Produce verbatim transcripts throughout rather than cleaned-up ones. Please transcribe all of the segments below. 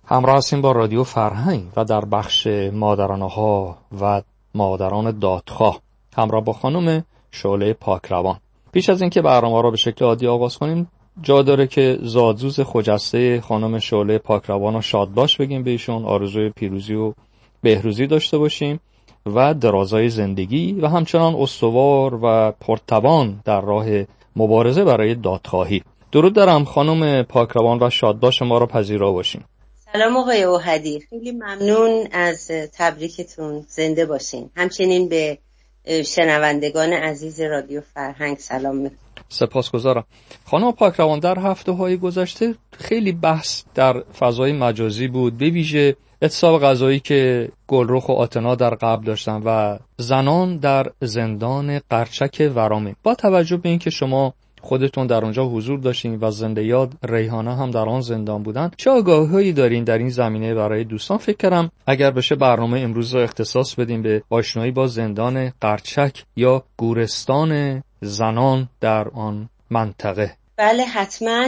همراه هستیم با رادیو فرهنگ و در بخش مادرانه‌ها و مادران دادخواه همراه با خانم شعله پاکروان. پیش از اینکه برنامه را به شکل عادی آغاز کنیم جا داره که زادروز خجسته خانم شعله پاکروان رو شاد باش بگیم، به ایشون آرزوی پیروزی و بهروزی داشته باشیم و درازای زندگی و همچنان استوار و پرتوان در راه مبارزه برای دادخواهی. درود دارم خانم پاکروان و شادباش ما را پذیرا باشین. سلام آقای اوحدی، خیلی ممنون از تبریکتون، زنده باشین. همچنین به شنوندگان عزیز رادیو فرهنگ سلام میکنم. سپاسگزارم. خانم پاکروان، در هفته های گذشته خیلی بحث در فضای مجازی بود، به ویژه اعتصاب غذایی که گلرخ و آتنا در قبل داشتن و زنان در زندان قرچک ورامین. با توجه به اینکه شما خودتون در اونجا حضور داشتین و زنده یاد ریحانه هم در آن زندان بودن، چه آگاهی دارین در این زمینه برای دوستان؟ فکر کردم اگر بشه برنامه امروز رو اختصاص بدیم به آشنایی با زندان قرچک یا گورستان زنان در آن منطقه. بله حتما.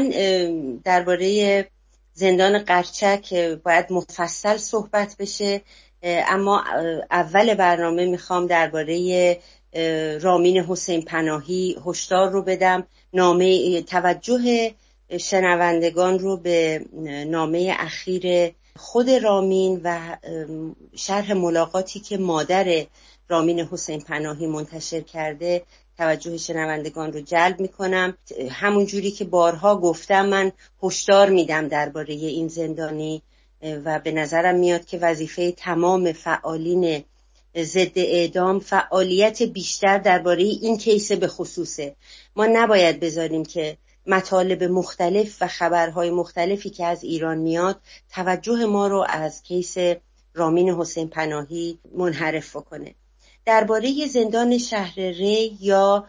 درباره زندان قرچک باید مفصل صحبت بشه، اما اول برنامه میخوام درباره رامین حسین پناهی هشدار رو بدم. نامه توجه شنوندگان رو به نامه اخیر خود رامین و شرح ملاقاتی که مادر رامین حسین پناهی منتشر کرده توجه شنوندگان رو جلب میکنم. همون جوری که بارها گفتم من هشدار میدم درباره این زندانی و به نظرم میاد که وظیفه تمام فعالین ضد اعدام فعالیت بیشتر درباره این کیس به خصوصه. ما نباید بذاریم که مطالب مختلف و خبرهای مختلفی که از ایران میاد توجه ما رو از کیس رامین حسین پناهی منحرف کنه. درباره زندان شهر ری یا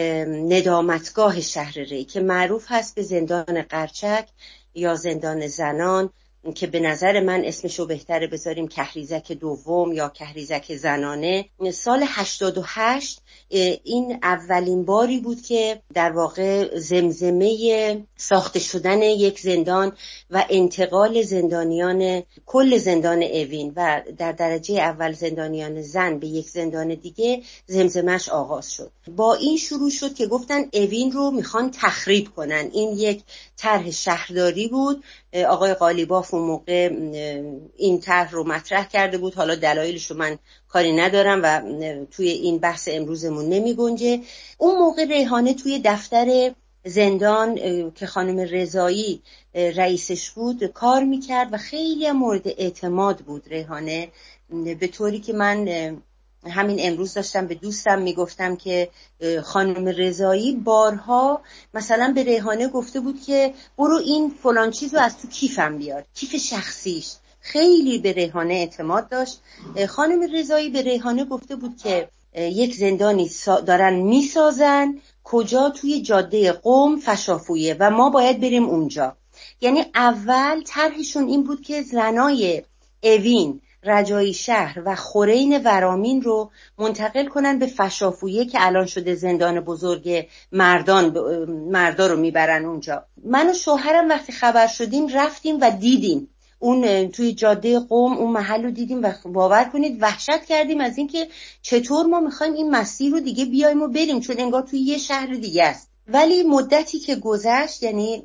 ندامتگاه شهر ری که معروف هست به زندان قرچک یا زندان زنان، که به نظر من اسمشو بهتره بذاریم کهریزک دوم یا کهریزک زنانه، سال هشتاد و هشت این اولین باری بود که در واقع زمزمه ساخته شدن یک زندان و انتقال زندانیان کل زندان اوین و در درجه اول زندانیان زن به یک زندان دیگه زمزمش آغاز شد. با این شروع شد که گفتن اوین رو میخوان تخریب کنن. این یک طرح شهرداری بود. آقای قالیباف اون موقع این طرح رو مطرح کرده بود. حالا دلایلش رو من کاری ندارم و توی این بحث امروزمون نمی گنجه. اون موقع ریحانه توی دفتر زندان که خانم رضایی رئیسش بود کار میکرد و خیلی مورد اعتماد بود ریحانه، به طوری که من همین امروز داشتم به دوستم میگفتم که خانم رضایی بارها مثلا به ریحانه گفته بود که برو این فلان چیزو از تو کیفم بیار، کیف شخصیش. خیلی به ریحانه اعتماد داشت. خانم رضایی به ریحانه گفته بود که یک زندانی دارن میسازن کجا، توی جاده قم فشافویه و ما باید بریم اونجا. یعنی اول طرحشون این بود که زنای اوین، رجایی شهر و خورین ورامین رو منتقل کنن به فشافویه که الان شده زندان بزرگ مردان، مردا رو میبرن اونجا. من و شوهرم وقتی خبر شدیم رفتیم و دیدیم اون توی جاده قم اون محل رو دیدیم و باور کنید وحشت کردیم از اینکه چطور ما میخوایم این مسیر رو دیگه بیایم و بریم، چون انگار توی یه شهر دیگه است. ولی مدتی که گذشت، یعنی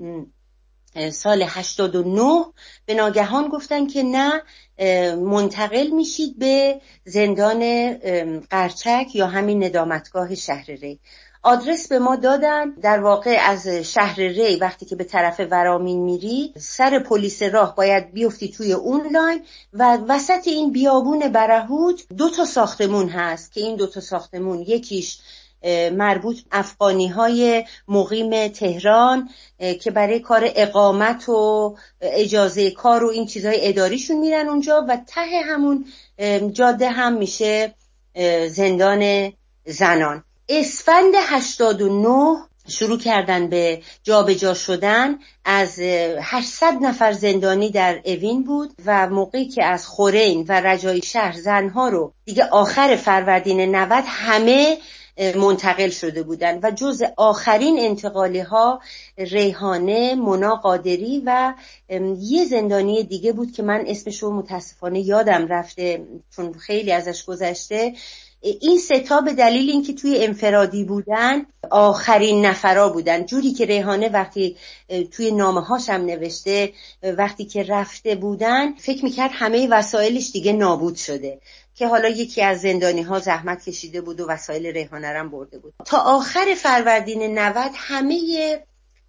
سال هشتاد و نه، به ناگهان گفتن که نه، منتقل میشید به زندان قرچک یا همین ندامتگاه شهر ری. آدرس به ما دادن. در واقع از شهر ری وقتی که به طرف ورامین میری سر پلیس راه باید بیفتی توی اون لاین و وسط این بیابون برهوت دو تا ساختمون هست که این دو تا ساختمون یکیش مربوط افغانی های مقیم تهران که برای کار اقامت و اجازه کار و این چیزهای اداریشون میرن اونجا و ته همون جاده هم میشه زندان زنان. اسفند هشتاد و نه شروع کردن به جابجا شدن. از هشتصد نفر زندانی در اوین بود و موقعی که از خورین و رجایی شهر زنها رو دیگه آخر فروردین نود همه منتقل شده بودن و جز آخرین انتقالی ها ریحانه، مونا قادری و یه زندانی دیگه بود که من اسمشو متاسفانه یادم رفته چون خیلی ازش گذشته. این ستا به دلیل اینکه توی انفرادی بودن آخرین نفرا بودن، جوری که ریحانه وقتی توی نامه هاش هم نوشته وقتی که رفته بودن فکر میکرد همه وسایلش دیگه نابود شده، که حالا یکی از زندانی ها زحمت کشیده بود و وسایل ریحانه رم برده بود. تا آخر فروردین نود همه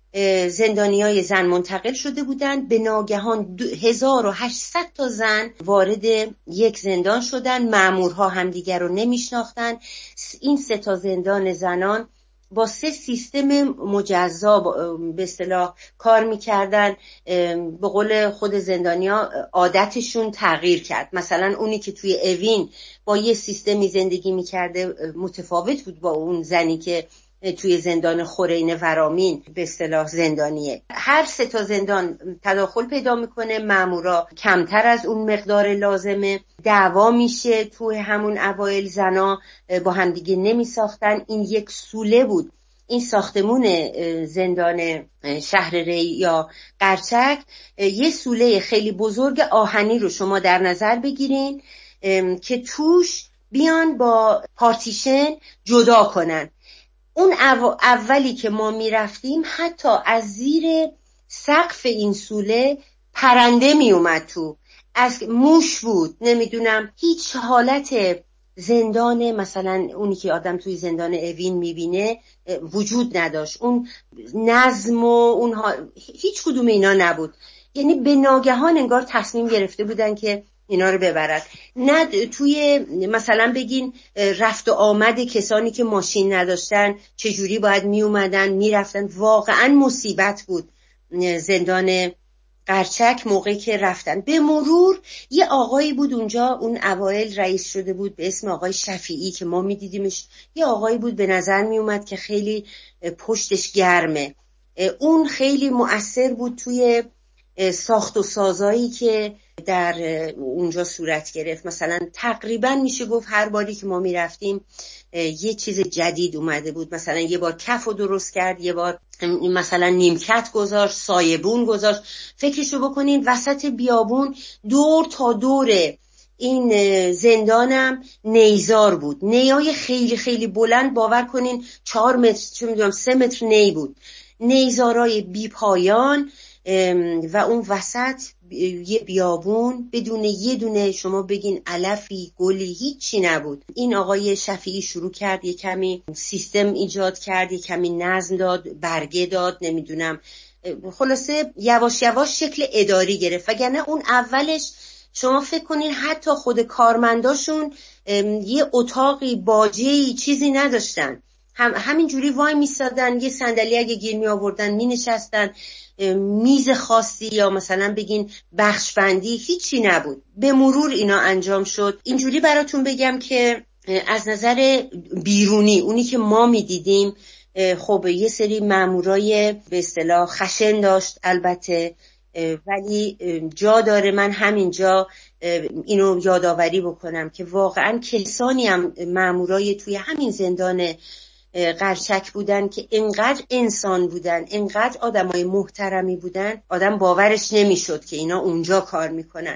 زندانی های زن منتقل شده بودند. به ناگهان هزار و هشتصد تا زن وارد یک زندان شدن. مأمورها همدیگر رو نمیشناختن. این سه تا زندان زنان با سه سیستم مجزا به اصطلاح کار میکردن. به قول خود زندانیا عادتشون تغییر کرد. مثلا اونی که توی اوین با یه سیستمی زندگی میکرده متفاوت بود با اون زنی که توی زندان خورین ورامین به اصطلاح زندانیه. هر سه تا زندان تداخل پیدا میکنه، مامورا کمتر از اون مقدار لازمه، دعوا میشه. توی همون اوایل زنا با همدیگه نمیساختن. این یک سوله بود. این ساختمون زندان شهر ری یا قرچک یه سوله خیلی بزرگ آهنی رو شما در نظر بگیرین که توش بیان با پارتیشن جدا کنن. اون اولی که ما می رفتیم حتی از زیر سقف این سوله پرنده می اومد تو، از موش بود، نمیدونم، هیچ حالت زندان مثلا اونی که آدم توی زندان اوین می بینه وجود نداشت. اون نظم و اونها هیچ کدوم اینا نبود. یعنی به ناگهان انگار تصمیم گرفته بودن که اینا رو ببرن. نه توی مثلا بگین رفت و آمد کسانی که ماشین نداشتن چجوری باید می اومدن می رفتن. واقعا مصیبت بود زندان قرچک موقعی که رفتن. به مرور یه آقایی بود اونجا، اون اوایل رئیس شده بود به اسم آقای شفیعی که ما می دیدیمش. یه آقایی بود به نظر می اومد که خیلی پشتش گرمه. اون خیلی مؤثر بود توی ساخت و سازایی که در اونجا صورت گرفت. مثلا تقریبا میشه گفت هر باری که ما میرفتیم یه چیز جدید اومده بود. مثلا یه بار کف رو درست کرد، یه بار مثلا نیمکت گذاشت، سایبون گذاشت. فکرشو بکنین وسط بیابون دور تا دور این زندانم نیزار بود، نیای خیلی خیلی بلند، باور کنین چهار متر چه میدونم سه متر نی بود، نیزارای بی پایان و اون وسط یه بیابون بدون یه دونه شما بگین علفی گلی هیچی نبود. این آقای شفیعی شروع کرد یه کمی سیستم ایجاد کرد، یه کمی نظم داد، برگه داد، نمیدونم، خلاصه یواش یواش شکل اداری گرفت. وگرنه اون اولش شما فکر کنین حتی خود کارمنداشون یه اتاقی باجه‌ای چیزی نداشتن، هم همین جوری وای میسادن، یه صندلی اگه گیر می آوردن می نشستن، میز خاصی یا مثلا بگین بخش بندی هیچی نبود. به مرور اینا انجام شد. اینجوری براتون بگم که از نظر بیرونی اونی که ما می دیدیم خب یه سری مامورای به اصطلاح خشن داشت البته، ولی جا داره من همینجا اینو یادآوری بکنم که واقعا کسانی هم مامورای توی همین زندان قرچک بودن که انقدر انسان بودن، انقدر آدمای محترمی بودن، آدم باورش نمیشد که اینا اونجا کار میکنن.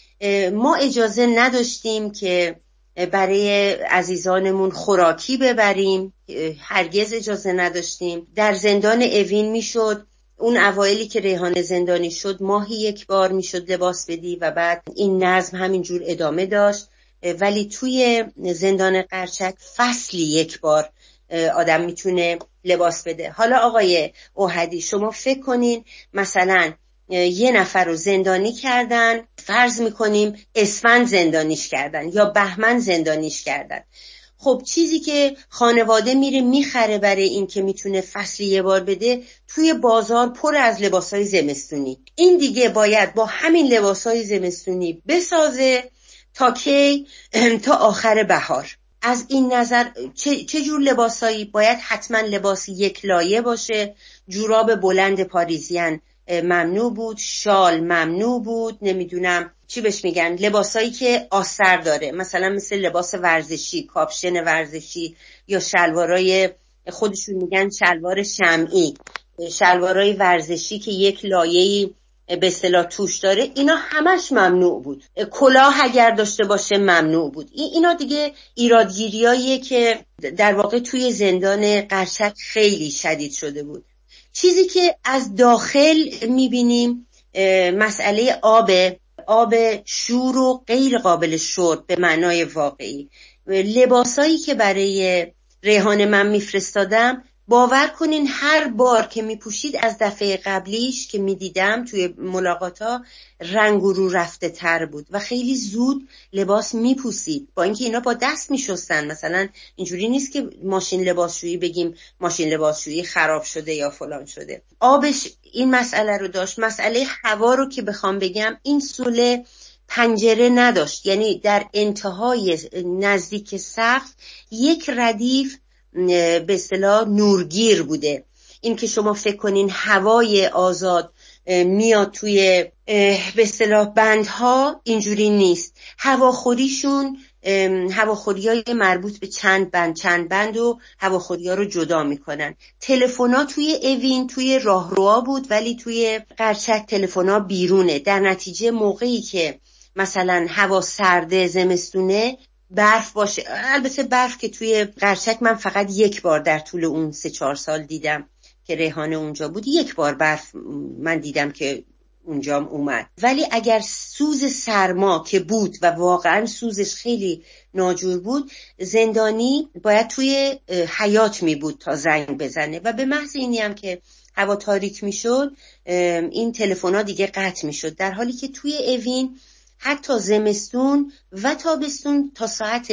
ما اجازه نداشتیم که برای عزیزانمون خوراکی ببریم، هرگز اجازه نداشتیم. در زندان اوین میشد اون اوایلی که ریحانه زندانی شد ماهی یک بار میشد لباس بدی و بعد این نظم همینجور ادامه داشت، ولی توی زندان قرچک فصلی یک بار آدم میتونه لباس بده. حالا آقای اوحدی شما فکر کنین مثلا یه نفر رو زندانی کردن، فرض میکنیم اسفند زندانیش کردن یا بهمن زندانیش کردن. خب چیزی که خانواده میره میخره برای این که میتونه فصلی یه بار بده توی بازار پر از لباسای زمستونی. این دیگه باید با همین لباسای زمستونی بسازه تا کی؟ تا آخر بهار. از این نظر چه, چه جور لباسایی؟ باید حتما لباس یک لایه باشه، جوراب بلند پاریزیان ممنوع بود، شال ممنوع بود، نمیدونم چی بهش میگن، لباسایی که آستر داره، مثلا مثل لباس ورزشی، کاپشن ورزشی، یا شلوارای خودشون میگن شلوار شمعی، شلوارای ورزشی که یک لایه‌ای به اصطلاح توش داره، اینا همش ممنوع بود. کلاه اگر داشته باشه ممنوع بود. اینا دیگه ایرادگیریاییه که در واقع توی زندان قرچک خیلی شدید شده بود. چیزی که از داخل میبینیم مسئله آب آب شور و غیر قابل شرب به معنای واقعی. لباسایی که برای ریحانه من میفرستادم، باور کنین هر بار که میپوشید از دفعه قبلیش که میدیدم توی ملاقاتا رنگ رو رفته تر بود و خیلی زود لباس میپوسید، با اینکه اینا با دست میشستن. مثلا اینجوری نیست که ماشین لباسشویی بگیم ماشین لباسشویی خراب شده یا فلان شده. آبش این مسئله رو داشت. مسئله هوا رو که بخوام بگم، این سوله پنجره نداشت، یعنی در انتهای نزدیک سقف یک ردیف به اصطلاح نورگیر بوده. این که شما فکر کنین هوای آزاد میاد توی به اصطلاح بندها، اینجوری نیست. هواخوریشون هواخوریای مربوط به چند بند چند بند و هواخوریا رو جدا میکنن. تلفنا توی اوین توی راهروها بود، ولی توی قرچک تلفنا بیرونه. در نتیجه موقعی که مثلا هوا سرده زمستونه برف باشه، البته برف که توی قرچک من فقط یک بار در طول اون سه چهار سال دیدم که ریحانه اونجا بود، یک بار برف من دیدم که اونجام اومد. ولی اگر سوز سرما که بود و واقعا سوزش خیلی ناجور بود، زندانی باید توی حیاط می بود تا زنگ بزنه و به محض اینی هم که هوا تاریک می شد این تلفن‌ها دیگه قطع می شد، در حالی که توی اوین حتی زمستون و تابستون تا ساعت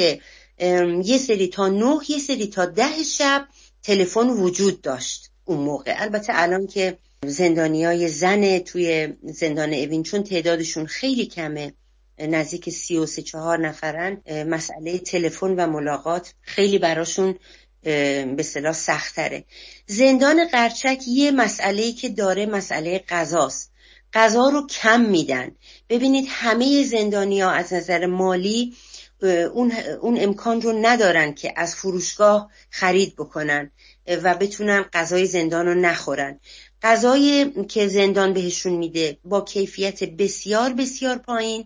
یه سری تا نه یه سری تا ده شب تلفن وجود داشت اون موقع. البته الان که زندانیای زن توی زندان اوین چون تعدادشون خیلی کمه، نزدیک سی و سه چهار نفرن، مسئله تلفن و ملاقات خیلی براشون به اصطلاح سخت‌تره. زندان قرچک یه مسئله‌ای که داره مسئله غذاست. غذا رو کم میدن. ببینید همه زندانی‌ها از نظر مالی اون اون امکان رو ندارن که از فروشگاه خرید بکنن و بتونن غذای زندان رو نخورن. غذایی که زندان بهشون میده با کیفیت بسیار بسیار پایین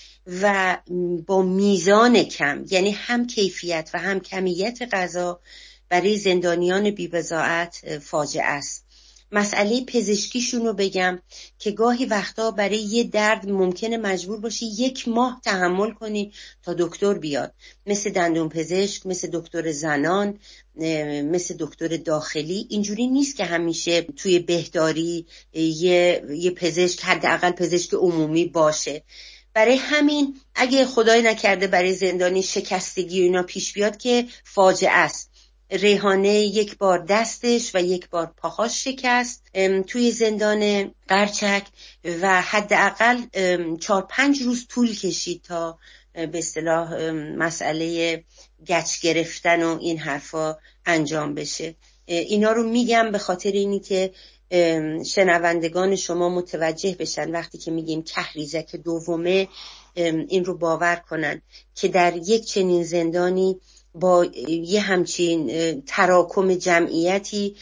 و با میزان کم، یعنی هم کیفیت و هم کمیت غذا برای زندانیان بی‌بضاعت فاجعه است. مسئله پزشکیشون رو بگم که گاهی وقتا برای یه درد ممکنه مجبور باشی یک ماه تحمل کنی تا دکتر بیاد، مثل دندون پزشک، مثل دکتر زنان، مثل دکتر داخلی. اینجوری نیست که همیشه توی بهداری یه, یه پزشک، حداقل پزشک عمومی باشه. برای همین اگه خدای نکرده برای زندانی شکستگی و اینا پیش بیاد که فاجعه است. ریحانه یک بار دستش و یک بار پاهاش شکست توی زندان قرچک و حداقل چهار پنج روز طول کشید تا به اصطلاح مسئله گچ گرفتن و این حرفا انجام بشه. اینا رو میگم به خاطر اینی که شنوندگان شما متوجه بشن وقتی که میگیم کهریزک دومه این رو باور کنن که در یک چنین زندانی با یه همچین تراکم جمعیتی،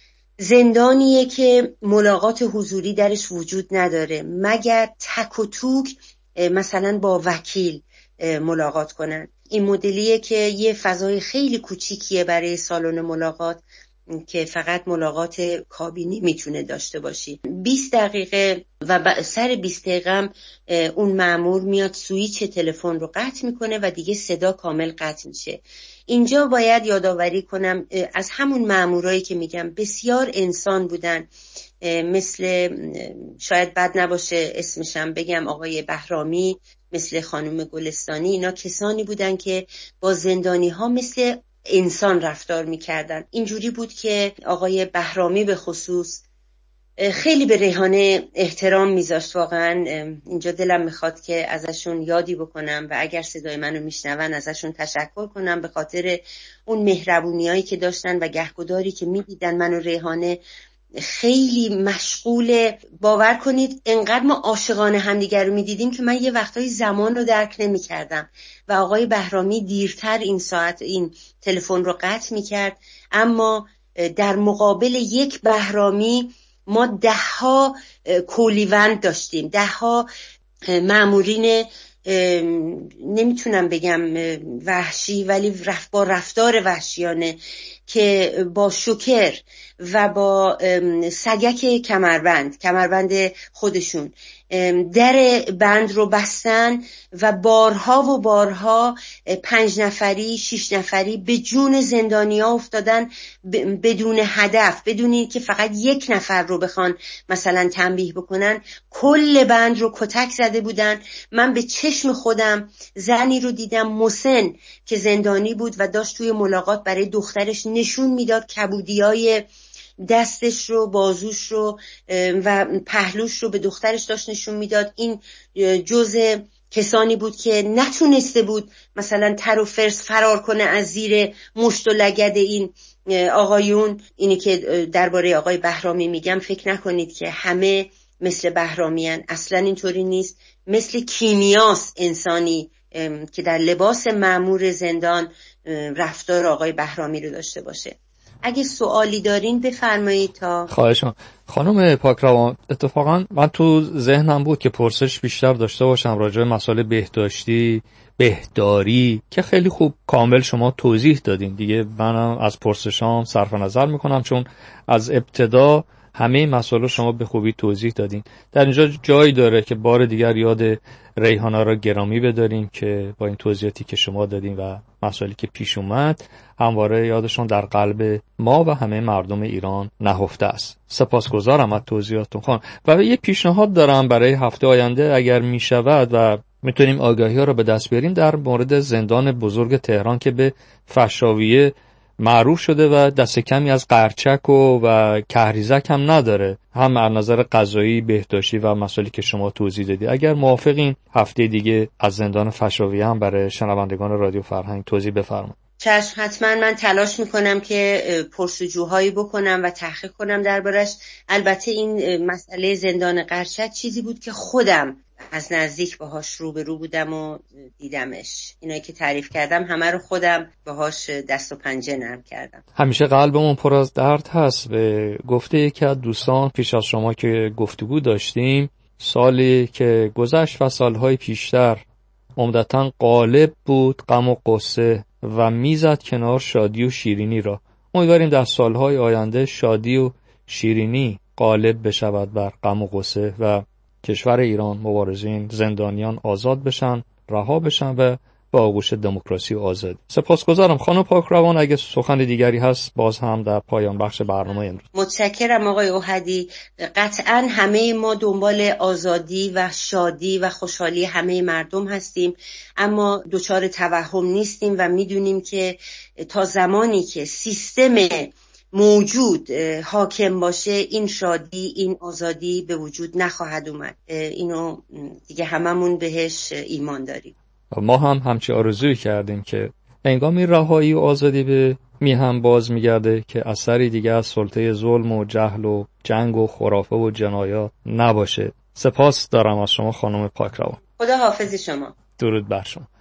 زندانیه که ملاقات حضوری درش وجود نداره مگر تک و توک مثلا با وکیل ملاقات کنن. این مدلیه که یه فضای خیلی کوچیکیه برای سالن ملاقات که فقط ملاقات کابینی میتونه داشته باشی. بیست دقیقه و سر بیست دقیقه اون مأمور میاد سویچ تلفن رو قطع میکنه و دیگه صدا کامل قطع میشه. اینجا باید یادآوری کنم از همون مأمورایی که میگم بسیار انسان بودن، مثل شاید بد نباشه اسمشم بگم آقای بهرامی، مثل خانم گلستانی، اینا کسانی بودن که با زندانی ها مثل انسان رفتار میکردن. اینجوری بود که آقای بهرامی به خصوص خیلی به ریحانه احترام میذاشت. واقعا اینجا دلم میخواد که ازشون یادی بکنم و اگر صدای منو میشنون ازشون تشکر کنم به خاطر اون مهربونیایی که داشتن و گهگداری که میدیدن من و ریحانه خیلی مشغول، باور کنید انقدر ما عاشقانه همدیگر رو میدیدیم که من یه وقتایی زمان رو درک نمی‌کردم و آقای بهرامی دیرتر این ساعت این تلفن رو قطع می‌کرد، اما در مقابل یک بهرامی ما ده ها کولیوند داشتیم، ده ها مامورین نمیتونم بگم وحشی ولی رف با رفتار وحشیانه که با شوکر و با سگک کمربند کمربند خودشون در بند رو بستن و بارها و بارها پنج نفری شش نفری به جون زندانیا افتادن بدون هدف، بدون که فقط یک نفر رو بخوان مثلا تنبیه بکنن، کل بند رو کتک زده بودن. من به چشم خودم زنی رو دیدم مسن که زندانی بود و داشت توی ملاقات برای دخترش نشون میداد کبودیای دستش رو، بازوش رو و پهلوش رو به دخترش داشت نشون میداد. این جزء کسانی بود که نتونسته بود مثلا تر و فرس فرار کنه از زیر مشت و لگد این آقایون. اینی که درباره آقای بهرامی میگم، فکر نکنید که همه مثل بهرامیان، اصلا اینطوری نیست. مثل کیمیاست انسانی که در لباس مأمور زندان رفتار آقای بهرامی رو داشته باشه. اگه سوالی دارین بفرمایید. تا خواهش می‌کنم خانم پاکروان. اتفاقا من تو ذهنم بود که پرسش بیشتر داشته باشم راجع به مسائل بهداشتی، بهداری که خیلی خوب کامل شما توضیح دادین دیگه. منم از پرسشام صرف نظر میکنم چون از ابتدا همه مسائل شما به خوبی توضیح دادین. در اینجا جایی داره که بار دیگر یاد ریحانه را گرامی بداریم که با این توضیحاتی که شما دادین و مسائلی که پیش اومد همواره یادشون در قلب ما و همه مردم ایران نهفته است. سپاسگزارم از توضیحاتتون خانم. و یه پیشنهاد دارم برای هفته آینده اگر می شود و میتونیم آگاهی ها رو به دست بیاریم در مورد زندان بزرگ تهران که به فحشاویه معروف شده و دست کمی از قرچک و, و کهریزک هم نداره، هم از نظر قضایی، بهداشتی و مسائلی که شما توضیح دادید. اگر موافقین هفته دیگه از زندان فحشاویه هم برای شنوندگان رادیو فرهنگ توضیح بفرمایید. چشم، حتما من تلاش میکنم که پرسجوهایی بکنم و تحقیق کنم دربارش. البته این مسئله زندان قرچک چیزی بود که خودم از نزدیک باهاش روبرو بودم و دیدمش. اینایی که تعریف کردم همه رو خودم باهاش دست و پنجه نرم کردم. همیشه قلبمون پر از درد هست. به گفته یکی از دوستان پیش از شما که گفتگو داشتیم، سالی که گذشت و سالهای پیشتر عمدتاً غالب بود غم و غصه و میزد کنار شادی و شیرینی را. امیدواریم در سالهای آینده شادی و شیرینی غالب بشود بر غم و غصه و کشور ایران، مبارزین، زندانیان آزاد بشن، رها بشن و با آغوش دموکراسی و آزادی. سپاسگزارم خانم پاکروان. اگه سخن دیگری هست باز هم در پایان بخش برنامه امروز. متشکرم آقای احدی. قطعا همه ما دنبال آزادی و شادی و خوشحالی همه مردم هستیم، اما دچار توهم نیستیم و میدونیم که تا زمانی که سیستم موجود حاکم باشه این شادی، این آزادی به وجود نخواهد اومد. اینو دیگه هممون بهش ایمان داریم. ما هم همچی آرزوی کردیم که هنگامی رهایی و آزادی به میهم باز میگرده که اثری دیگه از سلطه ظلم و جهل و جنگ و خرافه و جنایات نباشه. سپاس دارم از شما خانم پاکروان. خدا حافظ شما. درود بر شما.